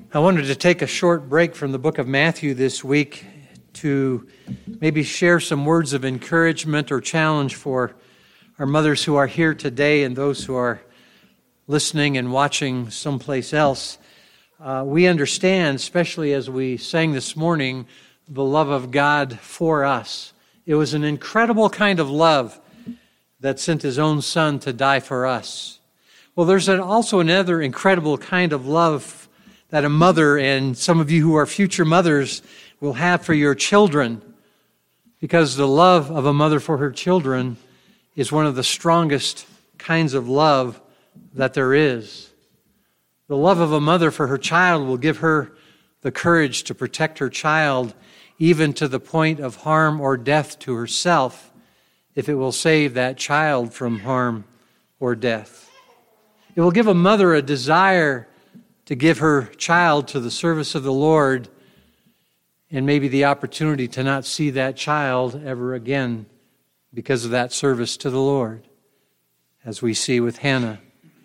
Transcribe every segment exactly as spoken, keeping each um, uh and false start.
I wanted to take a short break from the book of Matthew this week to maybe share some words of encouragement or challenge for our mothers who are here today and those who are listening and watching someplace else. Uh, we understand, especially as we sang this morning, the love of God for us. It was an incredible kind of love that sent His own Son to die for us. Well, there's an, also another incredible kind of love that a mother, and some of you who are future mothers, will have for your children, because the love of a mother for her children is one of the strongest kinds of love that there is. The love of a mother for her child will give her the courage to protect her child, even to the point of harm or death to herself, if it will save that child from harm or death. It will give a mother a desire to give her child to the service of the Lord, and maybe the opportunity to not see that child ever again because of that service to the Lord, as we see with Hannah.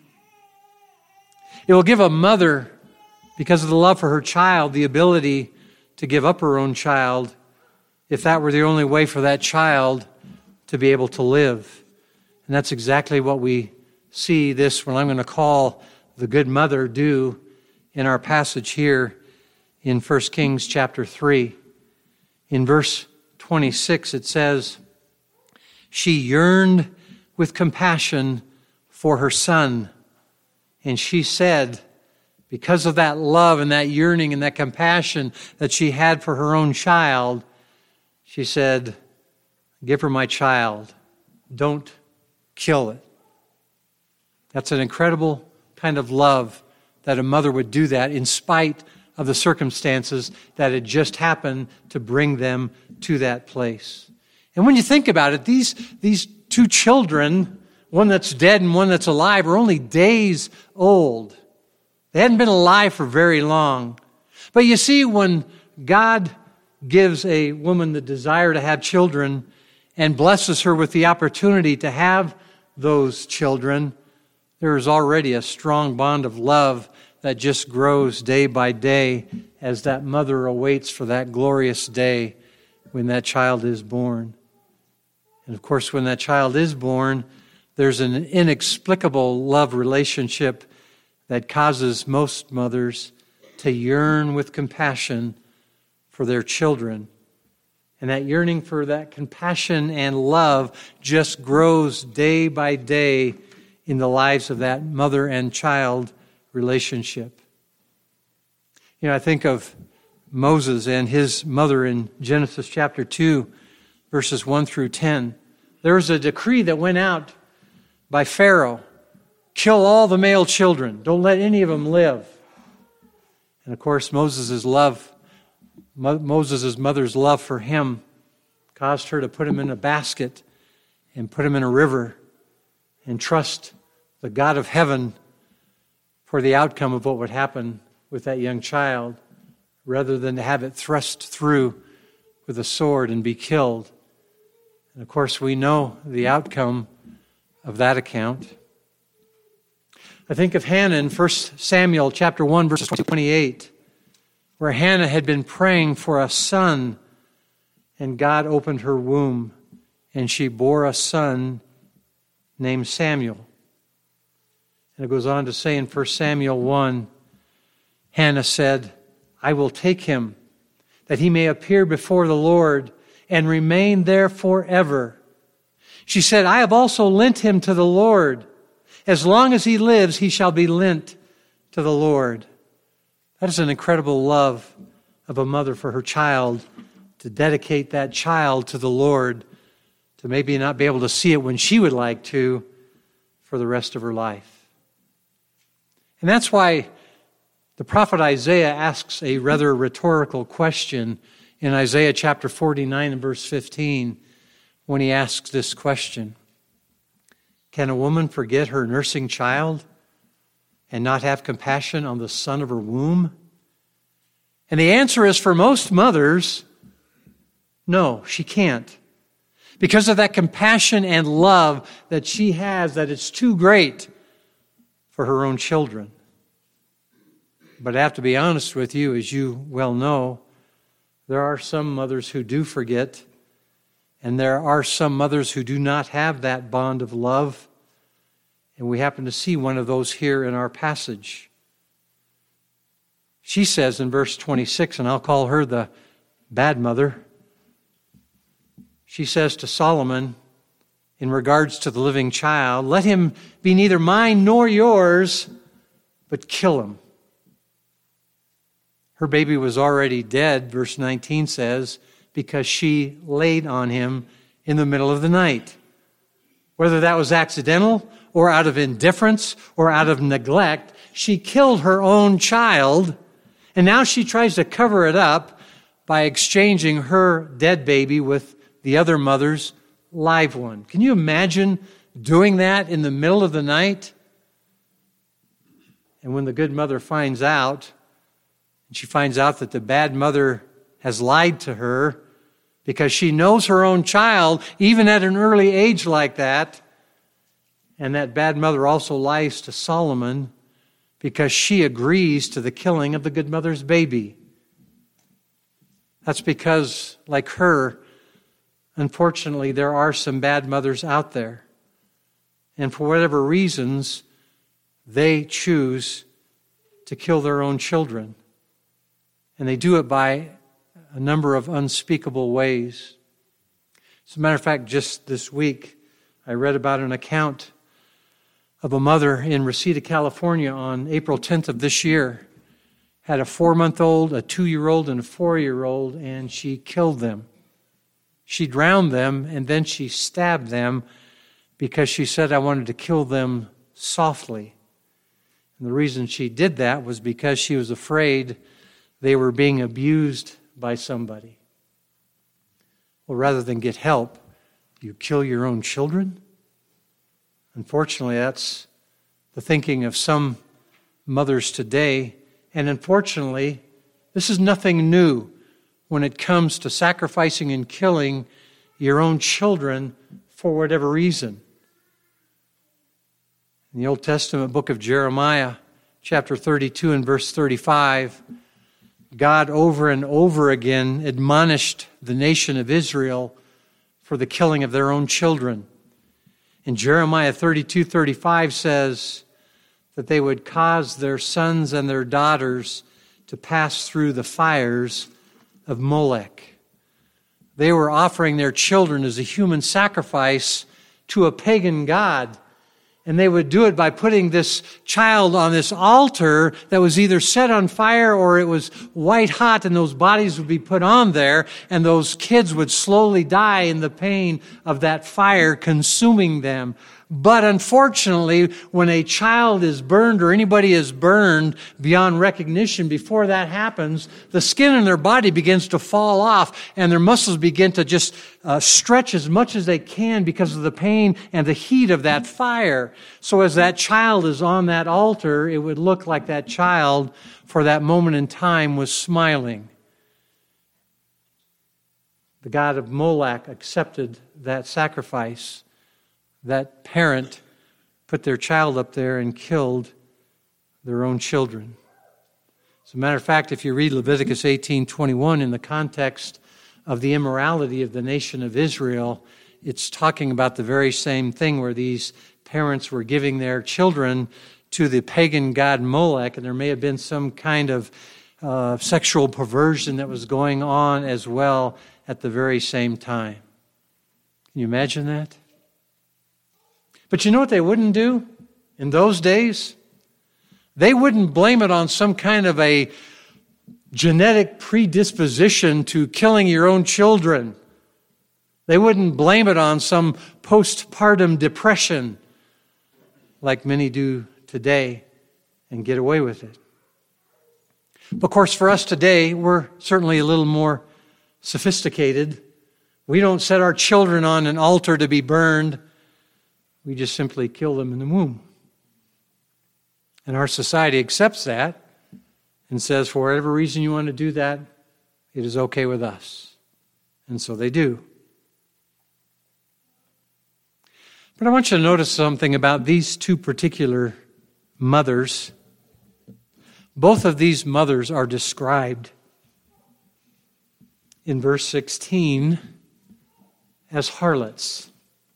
It will give a mother, because of the love for her child, the ability to give up her own child, if that were the only way for that child to be able to live. And that's exactly what we see this, what I'm going to call the good mother, do in our passage here in First Kings chapter three. In verse twenty-six it says, "She yearned with compassion for her son, and she said," because of that love and that yearning and that compassion that she had for her own child, she said, "Give her my child. Don't kill it." That's an incredible kind of love, that a mother would do that in spite of the circumstances that had just happened to bring them to that place. And when you think about it, these, these two children, one that's dead and one that's alive, are only days old. They hadn't been alive for very long. But you see, when God gives a woman the desire to have children and blesses her with the opportunity to have those children, there is already a strong bond of love that just grows day by day as that mother awaits for that glorious day when that child is born. And of course, when that child is born, there's an inexplicable love relationship that causes most mothers to yearn with compassion for their children. And that yearning for that compassion and love just grows day by day in the lives of that mother and child relationship. You know, I think of Moses and his mother in Genesis chapter two, verses one through ten. There was a decree that went out by Pharaoh: kill all the male children. Don't let any of them live. And of course, Moses' love, Mo- Moses' mother's love for him caused her to put him in a basket and put him in a river and trust the God of heaven for the outcome of what would happen with that young child, rather than to have it thrust through with a sword and be killed. And of course, we know the outcome of that account. I think of Hannah in First Samuel chapter one, verse twenty-eight, where Hannah had been praying for a son, and God opened her womb, and she bore a son named Samuel. And it goes on to say in First Samuel one, Hannah said, "I will take him, that he may appear before the Lord and remain there forever." She said, "I have also lent him to the Lord. As long as he lives, he shall be lent to the Lord." That is an incredible love of a mother for her child, to dedicate that child to the Lord, to maybe not be able to see it when she would like to for the rest of her life. And that's why the prophet Isaiah asks a rather rhetorical question in Isaiah chapter forty-nine and verse fifteen, when he asks this question: "Can a woman forget her nursing child and not have compassion on the son of her womb?" And the answer is, for most mothers, no, she can't. Because of that compassion and love that she has, that it's too great for her own children. But I have to be honest with you, as you well know, there are some mothers who do forget, and there are some mothers who do not have that bond of love. And we happen to see one of those here in our passage. She says in verse twenty-six, and I'll call her the bad mother. She says to Solomon, in regards to the living child, let him be neither mine nor yours, but kill him. Her baby was already dead, verse nineteen says, because she laid on him in the middle of the night. Whether that was accidental or out of indifference or out of neglect, she killed her own child, and now she tries to cover it up by exchanging her dead baby with the other mother's live one. Can you imagine doing that in the middle of the night? And when the good mother finds out, and she finds out that the bad mother has lied to her because she knows her own child, even at an early age like that, and that bad mother also lies to Solomon because she agrees to the killing of the good mother's baby. That's because, like her, unfortunately, there are some bad mothers out there. And for whatever reasons, they choose to kill their own children. And they do it by a number of unspeakable ways. As a matter of fact, just this week, I read about an account of a mother in Reseda, California on April tenth of this year. Had a four-month-old, a two-year-old, and a four-year-old, and she killed them. She drowned them, and then she stabbed them because she said, I wanted to kill them softly. And the reason she did that was because she was afraid they were being abused by somebody. Well, rather than get help, you kill your own children? Unfortunately, that's the thinking of some mothers today. And unfortunately, this is nothing new when it comes to sacrificing and killing your own children for whatever reason. In the Old Testament book of Jeremiah, chapter thirty-two and verse thirty-five, God over and over again admonished the nation of Israel for the killing of their own children. In Jeremiah thirty-two thirty-five says that they would cause their sons and their daughters to pass through the fires of Molech. They were offering their children as a human sacrifice to a pagan god. And they would do it by putting this child on this altar that was either set on fire or it was white hot, and those bodies would be put on there, and those kids would slowly die in the pain of that fire consuming them. But unfortunately, when a child is burned or anybody is burned beyond recognition, before that happens, the skin in their body begins to fall off and their muscles begin to just uh, stretch as much as they can because of the pain and the heat of that fire. So as that child is on that altar, it would look like that child for that moment in time was smiling. The god of Molech accepted that sacrifice. That parent put their child up there and killed their own children. As a matter of fact, if you read Leviticus eighteen twenty-one in the context of the immorality of the nation of Israel, it's talking about the very same thing where these parents were giving their children to the pagan god Molech, and there may have been some kind of uh, sexual perversion that was going on as well at the very same time. Can you imagine that? But you know what they wouldn't do in those days? They wouldn't blame it on some kind of a genetic predisposition to killing your own children. They wouldn't blame it on some postpartum depression like many do today and get away with it. Of course, for us today, we're certainly a little more sophisticated. We don't set our children on an altar to be burned. We just simply kill them in the womb. And our society accepts that and says, for whatever reason you want to do that, it is okay with us. And so they do. But I want you to notice something about these two particular mothers. Both of these mothers are described in verse sixteen as harlots.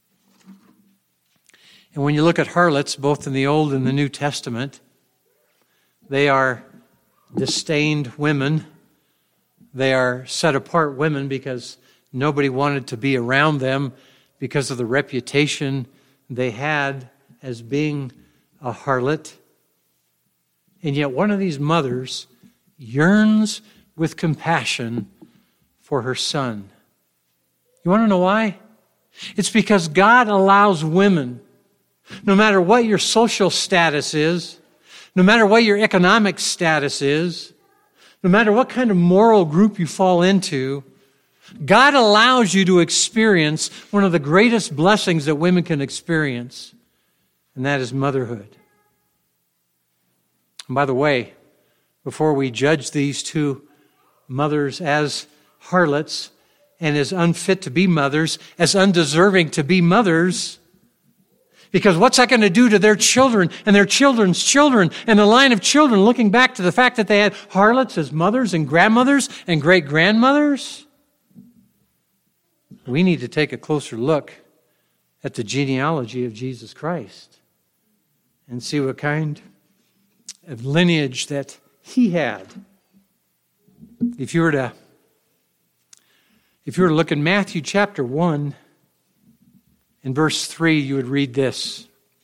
And when you look at harlots, both in the Old and the New Testament, they are disdained women. They are set apart women because nobody wanted to be around them because of the reputation they had as being a harlot. And yet one of these mothers yearns with compassion for her son. You want to know why? It's because God allows women, no matter what your social status is, no matter what your economic status is, no matter what kind of moral group you fall into, God allows you to experience one of the greatest blessings that women can experience, and that is motherhood. And by the way, before we judge these two mothers as harlots and as unfit to be mothers, as undeserving to be mothers, because what's that going to do to their children and their children's children and the line of children, looking back to the fact that they had harlots as mothers and grandmothers and great-grandmothers? We need to take a closer look at the genealogy of Jesus Christ and see what kind of lineage that he had. If you were to, if you were to look in Matthew chapter one, in verse three, you would read this.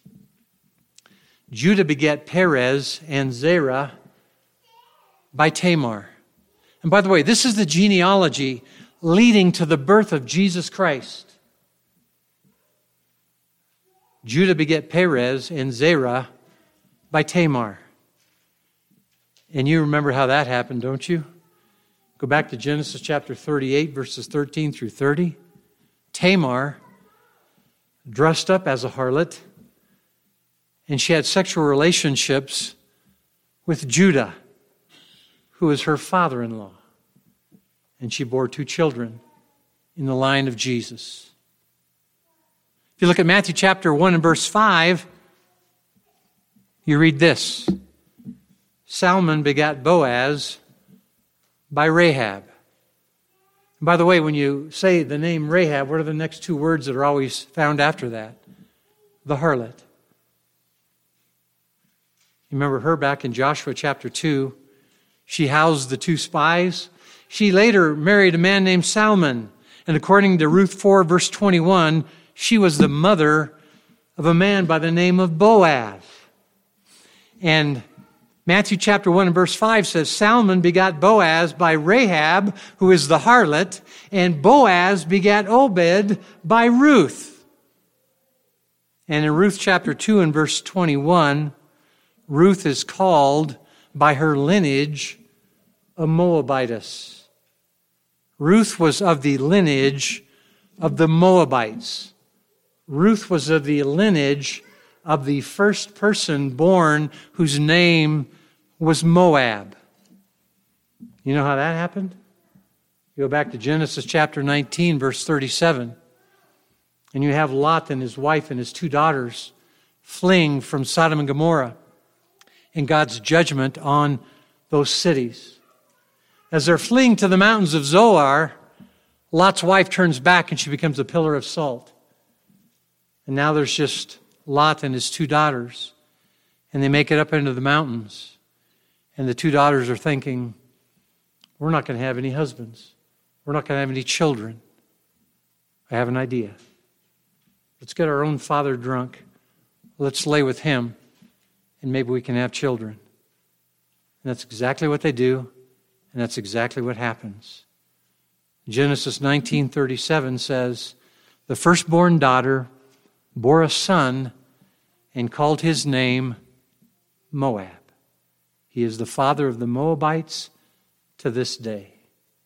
Judah begat Perez and Zerah by Tamar. And by the way, this is the genealogy leading to the birth of Jesus Christ. Judah begat Perez and Zerah by Tamar. And you remember how that happened, don't you? Go back to Genesis chapter thirty-eight, verses thirteen through thirty. Tamar, dressed up as a harlot, and she had sexual relationships with Judah, who is her father-in-law. And she bore two children in the line of Jesus. If you look at Matthew chapter one and verse five, you read this. Salmon begat Boaz by Rahab. And by the way, when you say the name Rahab, what are the next two words that are always found after that? The harlot. You remember her back in Joshua chapter two. She housed the two spies. She later married a man named Salmon. And according to Ruth four, verse twenty-one, she was the mother of a man by the name of Boaz. And Matthew chapter one and verse five says, Salmon begat Boaz by Rahab, who is the harlot, and Boaz begat Obed by Ruth. And in Ruth chapter two and verse twenty-one, Ruth is called by her lineage a Moabitess. Ruth was of the lineage of the Moabites. Ruth was of the lineage of the first person born whose name was Moab. You know how that happened? You go back to Genesis chapter nineteen, verse thirty-seven, and you have Lot and his wife and his two daughters fleeing from Sodom and Gomorrah and God's judgment on those cities. As they're fleeing to the mountains of Zoar, Lot's wife turns back and she becomes a pillar of salt. And now there's just Lot and his two daughters, and they make it up into the mountains. And the two daughters are thinking, we're not going to have any husbands. We're not going to have any children. I have an idea. Let's get our own father drunk. Let's lay with him, and maybe we can have children. And that's exactly what they do, and that's exactly what happens. Genesis nineteen thirty-seven says, the firstborn daughter bore a son and called his name Moab. He is the father of the Moabites to this day.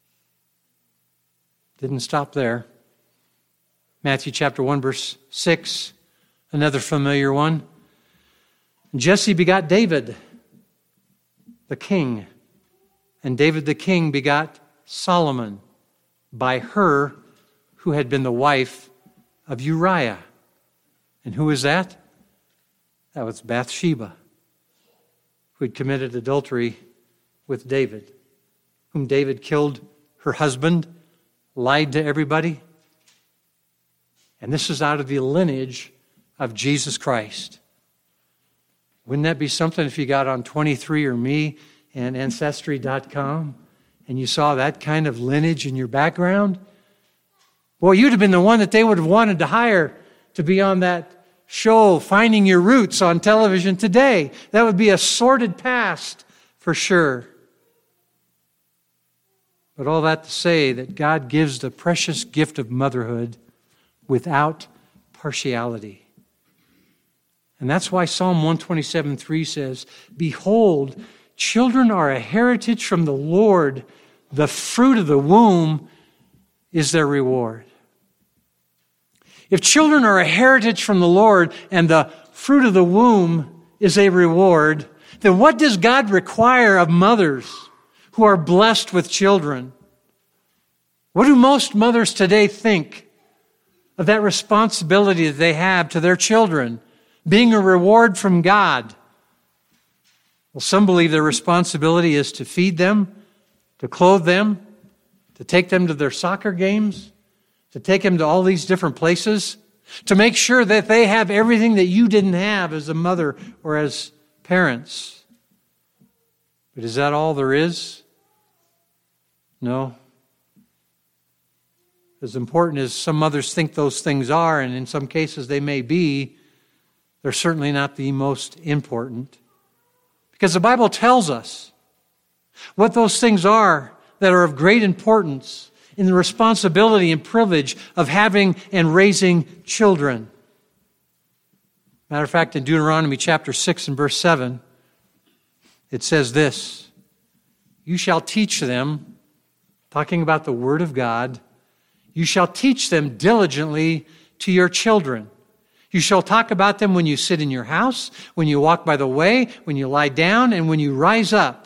Didn't stop there. Matthew chapter one, verse six, another familiar one. Jesse begot David, the king, and David the king begot Solomon by her who had been the wife of Uriah. And who is that? That was Bathsheba, who had committed adultery with David, whom David killed her husband, lied to everybody. And this is out of the lineage of Jesus Christ. Wouldn't that be something if you got on twenty-three or me and Ancestry dot com and you saw that kind of lineage in your background? Well, you'd have been the one that they would have wanted to hire to be on that show, Finding Your Roots, on television today. That would be a sordid past for sure. But all that to say that God gives the precious gift of motherhood without partiality. And that's why Psalm one twenty-seven three says, "Behold, children are a heritage from the Lord. The fruit of the womb is their reward." If children are a heritage from the Lord and the fruit of the womb is a reward, then what does God require of mothers who are blessed with children? What do most mothers today think of that responsibility that they have to their children, being a reward from God? Well, some believe their responsibility is to feed them, to clothe them, to take them to their soccer games, to take them to all these different places, to make sure that they have everything that you didn't have as a mother or as parents. But is that all there is? No. As important as some mothers think those things are, and in some cases they may be, they're certainly not the most important. Because the Bible tells us what those things are that are of great importance in the responsibility and privilege of having and raising children. Matter of fact, in Deuteronomy chapter six and verse seven, it says this, "You shall teach them," talking about the Word of God, "you shall teach them diligently to your children. You shall talk about them when you sit in your house, when you walk by the way, when you lie down, and when you rise up."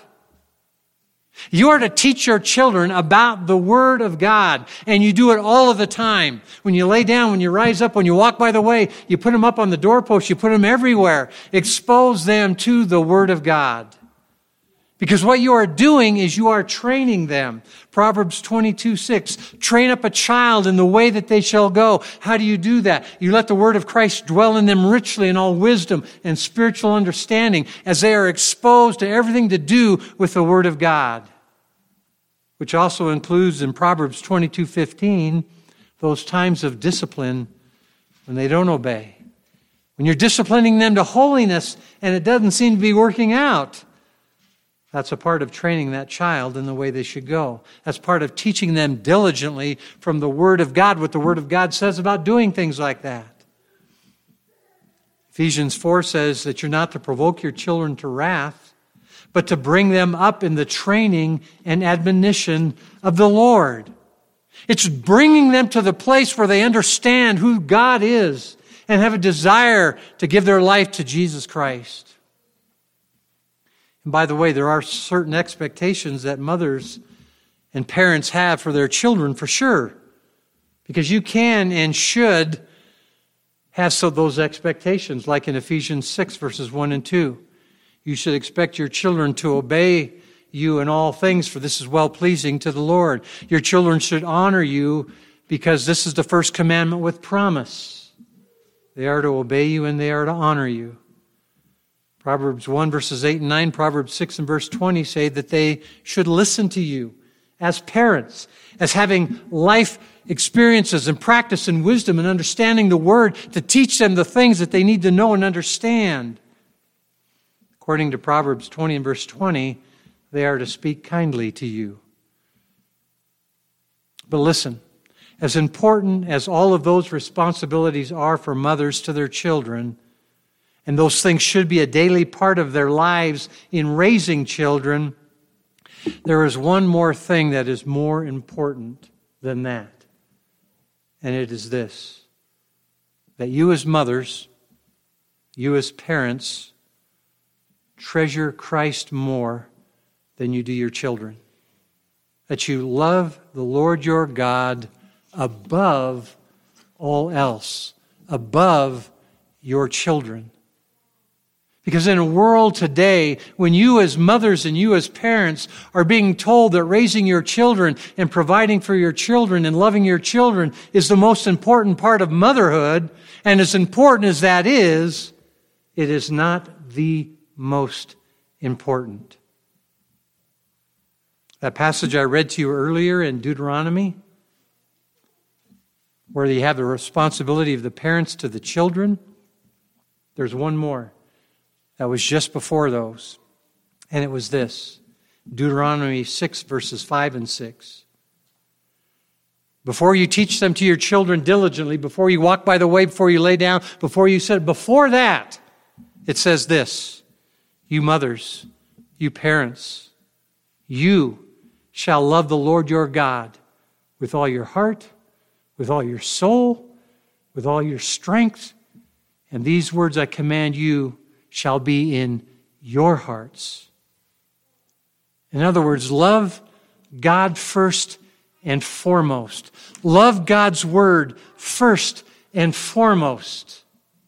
You are to teach your children about the Word of God, and you do it all of the time. When you lay down, when you rise up, when you walk by the way, you put them up on the doorpost, you put them everywhere. Expose them to the Word of God. Because what you are doing is you are training them. Proverbs twenty-two six, "Train up a child in the way that they shall go." How do you do that? You let the Word of Christ dwell in them richly in all wisdom and spiritual understanding as they are exposed to everything to do with the Word of God. Which also includes in Proverbs twenty-two fifteen, those times of discipline when they don't obey. When you're disciplining them to holiness and it doesn't seem to be working out. That's a part of training that child in the way they should go. That's part of teaching them diligently from the Word of God, what the Word of God says about doing things like that. Ephesians four says that you're not to provoke your children to wrath, but to bring them up in the training and admonition of the Lord. It's bringing them to the place where they understand who God is and have a desire to give their life to Jesus Christ. And by the way, there are certain expectations that mothers and parents have for their children, for sure. Because you can and should have so those expectations, like in Ephesians six, verses one and two. You should expect your children to obey you in all things, for this is well-pleasing to the Lord. Your children should honor you because this is the first commandment with promise. They are to obey you and they are to honor you. Proverbs one, verses eight and nine, Proverbs six and verse twenty say that they should listen to you as parents, as having life experiences and practice and wisdom and understanding the Word to teach them the things that they need to know and understand. According to Proverbs twenty and verse twenty, they are to speak kindly to you. But listen, as important as all of those responsibilities are for mothers to their children, and those things should be a daily part of their lives in raising children, there is one more thing that is more important than that. And it is this, that you as mothers, you as parents, treasure Christ more than you do your children. That you love the Lord your God above all else, above your children. Because in a world today, when you as mothers and you as parents are being told that raising your children and providing for your children and loving your children is the most important part of motherhood, and as important as that is, it is not the most important. That passage I read to you earlier in Deuteronomy, where you have the responsibility of the parents to the children, there's one more that was just before those. And it was this, Deuteronomy six, verses five and six. Before you teach them to your children diligently, before you walk by the way, before you lay down, before you sit, before that, it says this, you mothers, you parents, you shall love the Lord your God with all your heart, with all your soul, with all your strength. And these words I command you shall be in your hearts. In other words, love God first and foremost. Love God's word first and foremost.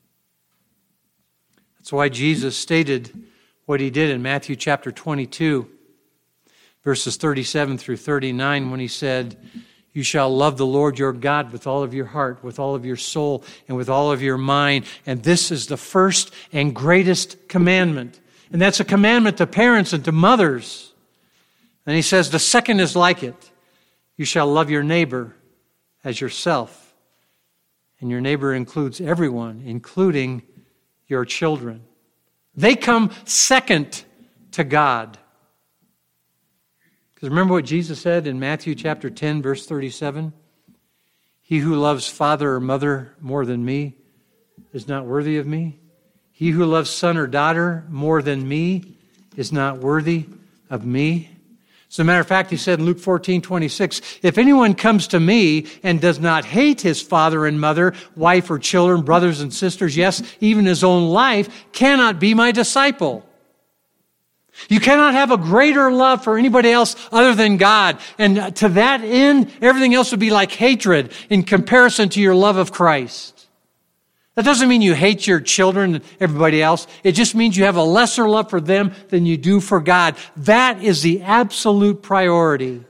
That's why Jesus stated what he did in Matthew chapter twenty-two, verses thirty-seven through thirty-nine, when he said, you shall love the Lord your God with all of your heart, with all of your soul, and with all of your mind. And this is the first and greatest commandment. And that's a commandment to parents and to mothers. And he says, the second is like it. You shall love your neighbor as yourself. And your neighbor includes everyone, including your children. They come second to God. Because remember what Jesus said in Matthew chapter ten, verse thirty-seven? He who loves father or mother more than me is not worthy of me. He who loves son or daughter more than me is not worthy of me. As a matter of fact, he said in Luke fourteen twenty-six, if anyone comes to me and does not hate his father and mother, wife or children, brothers and sisters, yes, even his own life, cannot be my disciple. You cannot have a greater love for anybody else other than God. And to that end, everything else would be like hatred in comparison to your love of Christ. That doesn't mean you hate your children and everybody else. It just means you have a lesser love for them than you do for God. That is the absolute priority.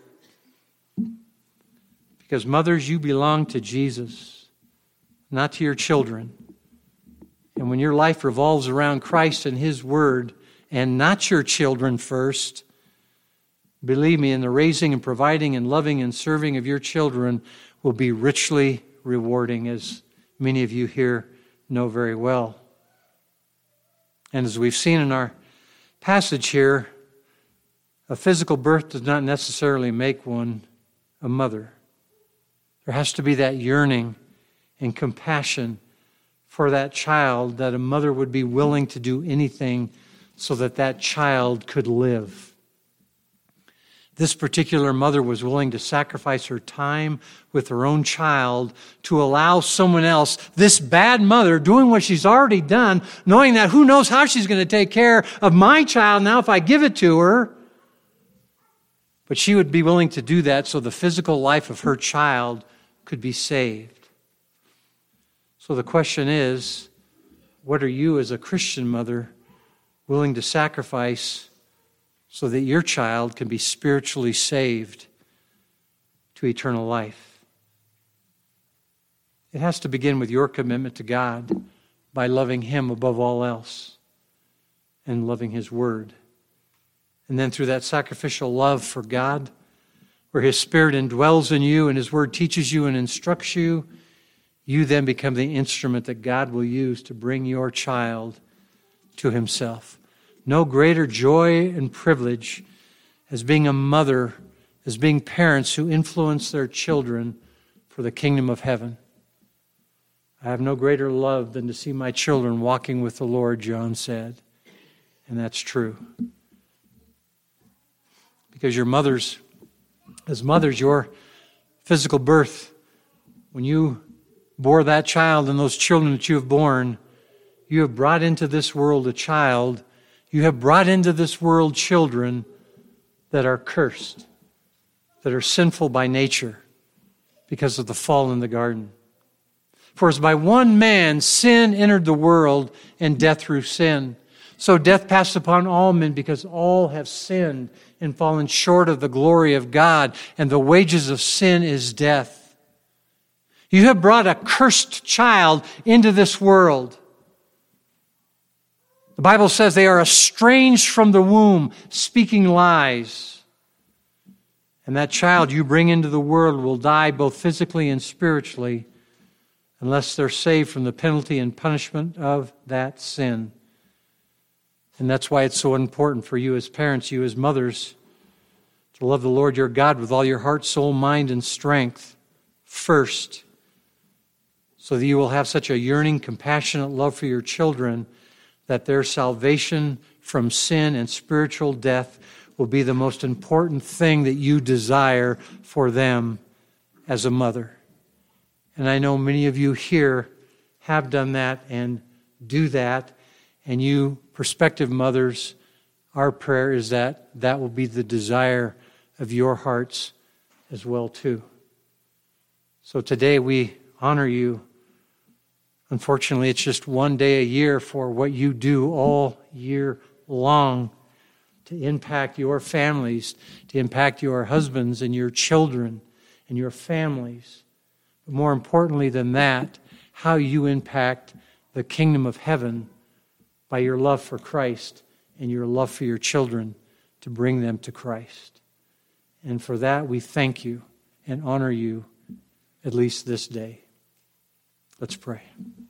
Because mothers, you belong to Jesus, not to your children. And when your life revolves around Christ and His Word, and not your children first, believe me, in the raising and providing and loving and serving of your children will be richly rewarding, as many of you here know very well. And as we've seen in our passage here, a physical birth does not necessarily make one a mother. There has to be that yearning and compassion for that child, that a mother would be willing to do anything so that that child could live. This particular mother was willing to sacrifice her time with her own child to allow someone else, this bad mother, doing what she's already done, knowing that who knows how she's going to take care of my child now if I give it to her. But she would be willing to do that so the physical life of her child could be saved. So the question is, what are you as a Christian mother willing to sacrifice so that your child can be spiritually saved to eternal life? It has to begin with your commitment to God by loving Him above all else and loving His Word. And then through that sacrificial love for God, where His Spirit indwells in you and His Word teaches you and instructs you, you then become the instrument that God will use to bring your child to Himself. No greater joy and privilege as being a mother, as being parents who influence their children for the kingdom of heaven. I have no greater love than to see my children walking with the Lord, John said. And that's true. Because your mothers, as mothers, your physical birth, when you bore that child and those children that you have borne, you have brought into this world a child. You have brought into this world children that are cursed, that are sinful by nature because of the fall in the garden. For as by one man sin entered the world, and death through sin, So death passed upon all men because all have sinned and fallen short of the glory of God, and the wages of sin is death. You have brought a cursed child into this world. The Bible says they are estranged from the womb, speaking lies. And that child you bring into the world will die both physically and spiritually unless they're saved from the penalty and punishment of that sin. And that's why it's so important for you as parents, you as mothers, to love the Lord your God with all your heart, soul, mind, and strength first, so that you will have such a yearning, compassionate love for your children that their salvation from sin and spiritual death will be the most important thing that you desire for them as a mother. And I know many of you here have done that and do that. And you prospective mothers, our prayer is that that will be the desire of your hearts as well too. So today we honor you. Unfortunately, it's just one day a year for what you do all year long to impact your families, to impact your husbands and your children and your families. But more importantly than that, how you impact the kingdom of heaven by your love for Christ and your love for your children to bring them to Christ. And for that, we thank you and honor you at least this day. Let's pray.